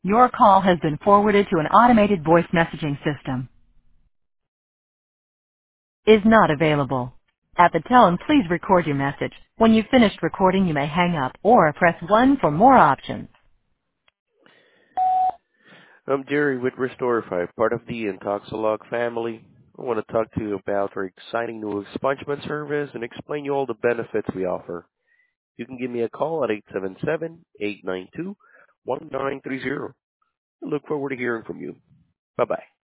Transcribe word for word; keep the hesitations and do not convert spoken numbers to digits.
Your call has been forwarded to an automated voice messaging system. Is not available. At the tone, please record your message. When you've finished recording, you may hang up or press one for more options. I'm Jerry with Restorify, part of the Intoxilog family. I want to talk to you about our exciting new expungement service and explain you all the benefits we offer. You can give me a call at eight seven seven, eight nine two, one nine three zero. I look forward to hearing from you. Bye-bye.